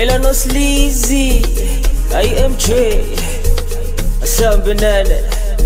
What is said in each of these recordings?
Elano Sleazy, IMJ, Sambanana.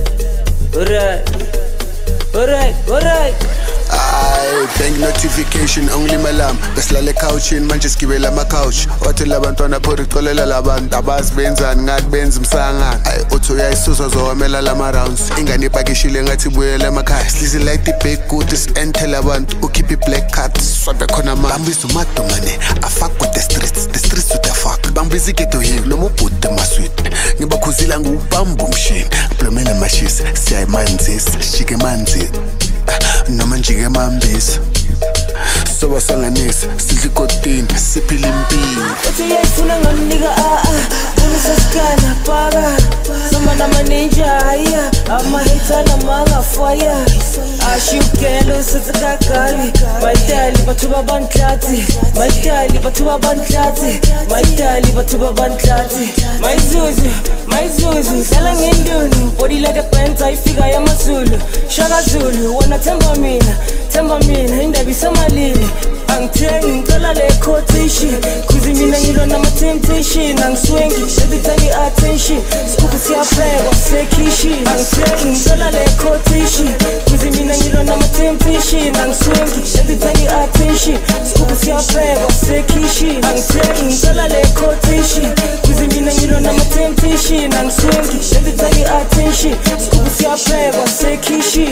Alright. Bank notification only malam besilale couchini manje sigibela ama-couch othi labantwana phori colela labantu abazibenzani ngathi benza umsangana uthi uyayisusa zowamela lama-rounds ingane ipakishile ngathi ibuyela emakhaya slizi light ibhek kuthi si-entele abantu ukhiphe i-black card swabe khona ma bambiza umadumane afak with the streets to the fuck bambiza igeto hill noma ubhude maswit ngibakhuzila ngubamba umshini blomele mashisi siyayimanzisa sijike emanzini noma njike mambisa sobasanganisa sidla ikotini siphila impilo uthi uyayifuna ngamnika unisasikana phaka soma namaninja ama-hater namangafaya ashiyugelo sitsikagabi mayitali bathu babantlati mayitali bathu babantlati mayitali bathu babantlati mayizuzu dlala ngendunu body like a pants ayifika yamazulu shaka zulu wona themba mina indaba isamalini angithengi ngicela le quotation kuze mina ngilwa nama-temptation angiswengi every time i-attention sikhuphe siyaphekwa sekhishi angithengi ngicela le quotation kuze mina ngilwa nama-temptation angiswengi every time i-attention sikhuphe siyaphekwa sekhishi angithengi ngicela le quotation kuze mina ngilwa nama-temptation angiswengi every time i-attention sikhuphe siyaphekwa sekhishi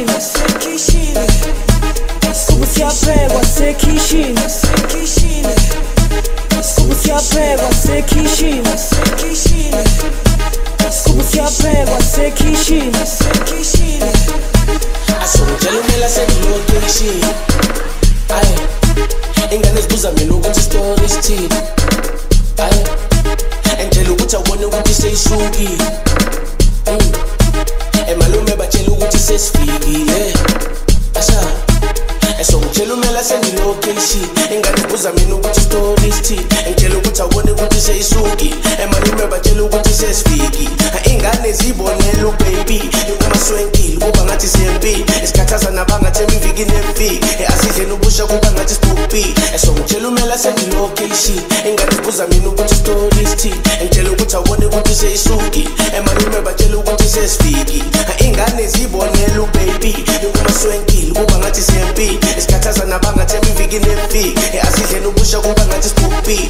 Siyaphekwa sekishini Siyaphekwa sekishini Siyaphekwa sekishini Asongitshela umela sengilokishini aye ingane zibuza mina ukuthi story sithini aye engitshela ukuthi awubone ukuthi seyisukile emalume batshela ukuthi sesifikile ngitshela umela sengilocation ingane zibuza mina ukuthi story sithini ngitshela ukuthi awubone ukuthi seyisukile emalume batshela ukuthi sesifikile ingane zibonela ubaby umaswenkile kuba ngathi siyempile esikhathaza nabangathemba iviki nemfiki asidle nobusha kuba ngathi sibhubhile ngitshela umela sengilocation ingane zibuza mina ukuthi story sithini ngitshela ukuthi awubone ukuthi seyisukile emalume batshela ukuthi sesifikile ingane zibonela ubaby umaswenkile kuba ngathi siyempile esikhathaza nabangathemba iviki nemfiki asidle nobusha kuba ngathi sibhubhile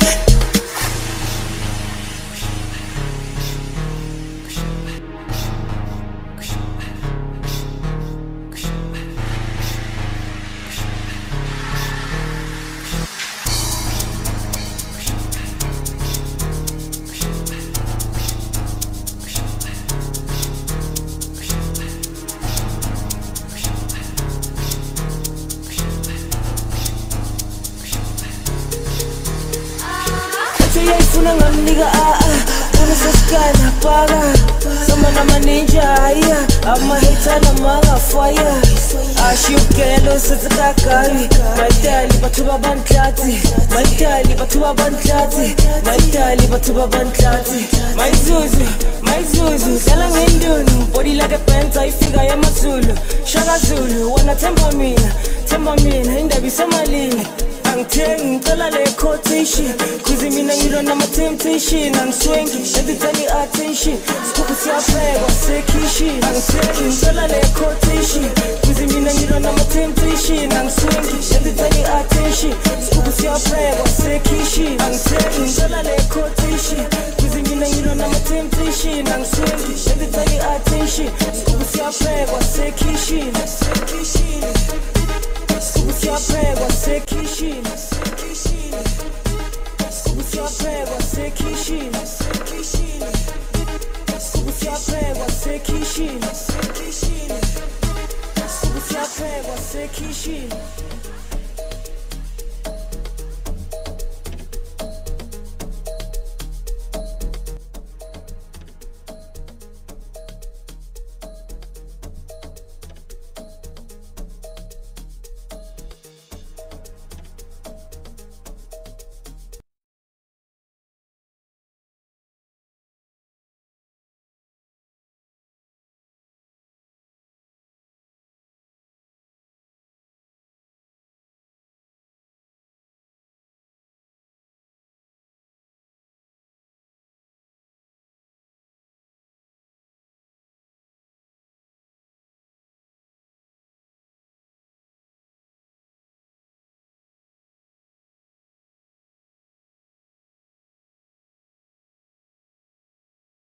uyayifuna ngamnika unisasikana phaka soma namaninja ama-hater namangafaya ashiyugelo sitsikagabi mayitali bathu babantlati mayitali bathu babantlati mayitali bathu babantlati mayizuzu dlala ngendunu body like a pants ayifika yamazulu shaka zulu wona themba mina indaba isamalini angithengi ngicela le quotation kuze mina ngilwa nama-temptation angiswengi every time i-attention sikhuphe siyaphekwa sekhishi angithengi ngicela le quotation kuze mina ngilwa nama-temptation angiswengi every time i-attention sikhuphe siyaphekwa sekhishi angithengi ngicela le quotation kuze mina ngilwa nama-temptation angiswengi every time i-attention sikhuphe siyaphekwa sekhishi Siyaphekwa sekishini Siyaphekwa sekishini Siyaphekwa sekishini Siyaphekwa sekishini